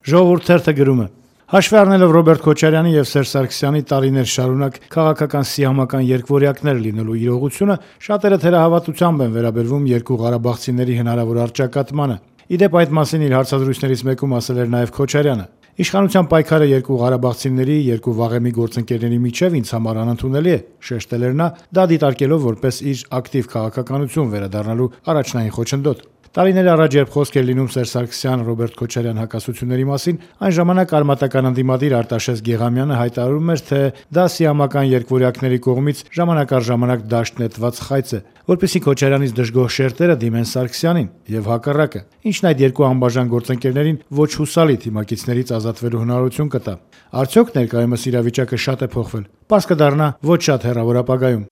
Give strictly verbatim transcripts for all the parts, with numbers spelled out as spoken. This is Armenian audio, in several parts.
Ժողովուրդ թերթը գրում է. Հաշվի առնելով Ռոբերտ Քոչարյանի եւ Սերժ Սարգսյանի տարիներ շարունակ քաղաքական սիամական երկվորյակներ լինելու իրողությունը, շատերը թերահավատությամբ են վերաբերվում երկու ղարաբաղցիների հնարավոր առճակատմանը։ Ի դեպ, այդ մասին իր հարցազրույցներից մեկում ասել էր նաեւ Քոչարյանը. Իշխանության պայքարը երկու ղարաբաղցիների, երկու վաղեմի գործընկերների միջև ինձ համար անընդունելի է, շեշտել էր նա, դա դիտարկելով որպես իր ակտիվ քաղաքականություն վերադառնալու առաջնային խոչընդոտ։ Տարիներ առաջ, երբ խոսք էր լինում Սերժ Սարգսյան-Ռոբերտ Քոչարյան հակասությունների մասին, այն ժամանակ արմատական ընդդիմադիր Արտաշես Գեղամյանը հայտարարում էր, թե դա սիամական երկվորյակների կողմից ժամանակ առ ժամանակ դաշտ նետված խայծ է, որպեսզի Քոչարյանից դժգոհ շերտերը դիմեն Սարգսյանին, եւ հակառակը, ինչն այդ երկու անբաժան գործընկերներին ոչ հուսալի թիմակիցներից ազատվելու հնարավորություն կտա։ Արդյոք ներկայումս իրավիճակը շատ է փոխվել։ Պարզ կդառնա ոչ շատ հեռավոր ապագայում։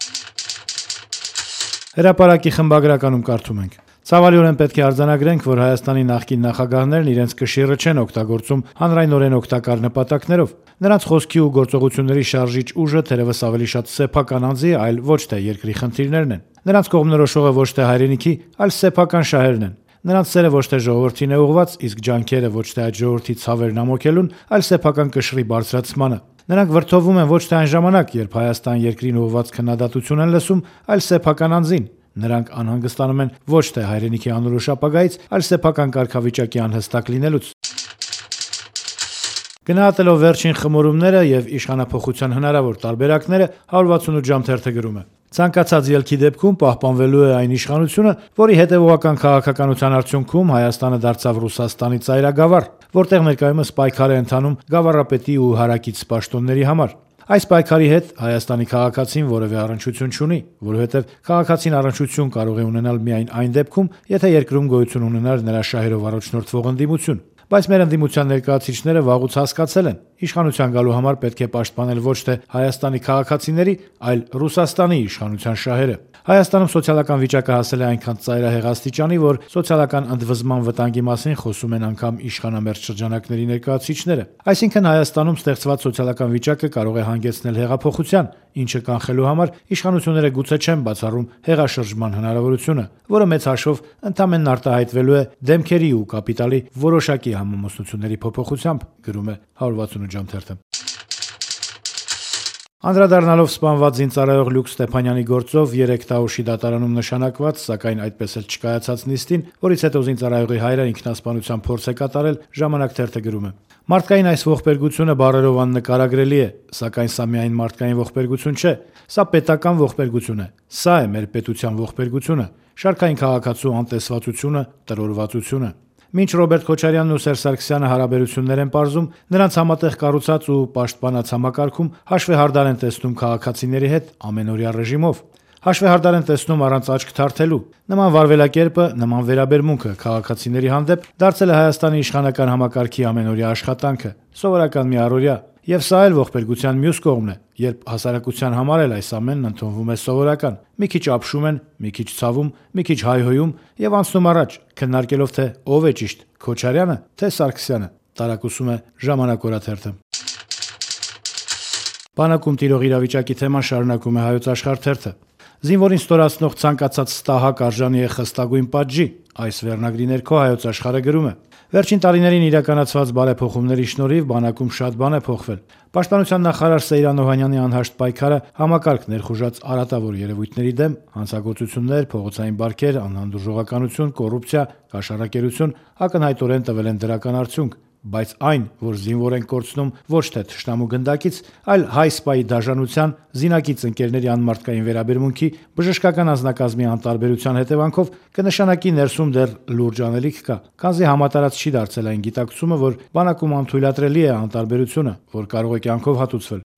Հրապարակի խմբագրականում կարդում ենք. Ցավալիորեն պետք է արձանագրենք, որ Հայաստանի նախկին նախագահներն իրենց կշիռը չեն օգտագործում հանրայնորեն օգտակար նպատակներով։ Նրանց խոսքի ու գործողությունների շարժիչ ուժը թերևս ավելի շատ սեփական անձի, այլ ոչ թե երկրի խնդիրներն են։ Նրանց կողմնորոշողը ոչ թե հայրենիքի, այլ սեփական շահերն են։ Նրանց սերը ոչ թե ժողովրդին է ուղղված, իսկ ջանքերը ոչ թե այդ ժողովրդի ցավերն ամոքելուն, այլ սեփական կշռի բարձրացմանը։ Նրանք վրդովում են ոչ թե այն ժամանակ, երբ Հայաստան երկրին ուղղված քննադատություն են լսում, այլ սեփական անձին։ Նրանք անհանգստանում են ոչ թե հայրենիքի անորոշ ապագայից, այլ սեփական կարգավիճակի անհստակ լինելուց։ Գնահատելով վերջին խմորումները եւ իշխանափոխության հնարավոր տարբերակները, one sixty-eight ժամ թերթը գրում է. Ցանկացած ելքի դեպքում պահպանվելու է այն իշխանությունը, որի հետևողական քաղաքականության արդյունքում Հայաստանը դարձավ Ռուսաստանի ծայրագավառ, որտեղ ներկայումս պայքար է ընթանում գավառապետի ու հարակից պաշտոնների համար։ Այս պայքարի հետ Հայաստանի քաղաքացին որևէ առնչություն չունի, որովհետև քաղաքացին առնչություն կարող է ունենալ միայն այն դեպքում, եթե երկրում գոյություն ունենար նրա շահերով առաջնորդվող ընդդիմություն։ Բայց մեր ընդդիմության ներկայացուցիչները վաղուց հասկացել են, իշխանության գալու համար պետք է պաշտպանել ոչ թե Հայաստանի քաղաքացիների, այլ Ռուսաստանի իշխանության շահերը։ Հայաստանում սոցիալական վիճակը հասել է այնքան ծայրահեղ աստիճանի, որ սոցիալական ընդվզման վտանգի մասին խոսում են անգամ իշխանամերձ շրջանակների ներկայացուցիչները։ Այսինքն Հայաստանում ստեղծված սոցիալական վիճակը կարող է հանգեցնել հեղափոխության, ինչը կանխելու համար իշխանությունները գուցե չեն բացառում հեղաշրջման հնարավորությունը, որը մեծ հաշվով ընդամենն արտահայտվելու է դեմքերի ու կապիտալի որոշակի համամասնությունների փոփոխությամբ, գրում է one sixty-eight ժամ թերթը։ Անդրադառնալով սպանված զինծառայող Լյուկ Ստեփանյանի գործով երեք Տաուշի դատարանում նշանակված, սակայն այդպես էլ չկայացած նիստին, որից հետո զինծառայողի հայրը ինքնասպանության փորձ է կատարել, ժամանակ թերթը գրում է. Մարդկային այս ողբերգությունը բառերով աննկարագրելի է, սակայն սա միայն մարդկային ողբերգություն չէ, սա պետական ողբերգություն է, սա է մեր պետության ողբերգությունը, շարքային քաղաքացու անտեսվածությունը, տրորվածությունը։ Մինչ Ռոբերտ Քոչարյանն ու Սերժ Սարգսյանը հարաբերություններ են պարզում, նրանց համատեղ կառուցած ու պաշտպանած համակարգում հաշվեհարդար են տեսնում քաղաքացիների հետ ամենօրյա ռեժիմով։ Հաշվեհարդար են տեսնում առանց աչք թարթելու։ Նման վարվելակերպը, նման վերաբերմունքը քաղաքացիների հանդեպ դարձել է Հայաստանի իշխանական համակարգի ամենօրյա աշխատանքը, սովորական մի առօրյա։ Եվ սա էլ ողբերգության մյուս կողմն է, երբ հասարակության համար էլ այս ամենն ընդունվում է սովորական։ Մի քիչ ապշում են, մի քիչ ցավում, մի քիչ հայհոյում եւ անցնում առաջ, քննարկելով թե ով է ճիշտ՝ Քոչարյանը, թե Սարգսյանը, տարակուսում է Ժամանակ օրաթերթը։ Բանակում տիրող իրավիճակի թեման շարունակում է Հայոց Աշխարհ թերթը։ Զինվորին ստորացնող ցանկացած ստահակ արժանի է խստագույն պատժի, այս վերնագրի ներքո Հայոց Աշխարհը գրում է. Վերջին տարիներին իրականացված բարեփոխումների շնորհիվ բանակում շատ բան է փոխվել։ Պաշտպանության նախարար Սեյրան Օհանյանի անհաշտ պայքարը համակարգ ներխուժած արատավոր երևույթների դեմ, հանցագործություններ, փողոցային բարքեր, անհանդուրժողականություն, կոռուպցիա, կաշառակերություն ակնհայտորեն տվել են դրական արդյունք։ Բայց այն, որ զինվոր են կորցնում ոչ թե թշնամու գնդակից, այլ հայ սպայի դաժանության, զինակից ընկերների անմարդկային վերաբերմունքի, բժշկական անձնակազմի անտարբերության հետևանքով կնշանակի ներսում դեռ լուրջ անելիք կա, քանզի համատարած չի դարձել այն գիտակցումը, որ բանակում անթույլատրելի է անտարբերությունը, որ կարող է կյանքով հատուցվել։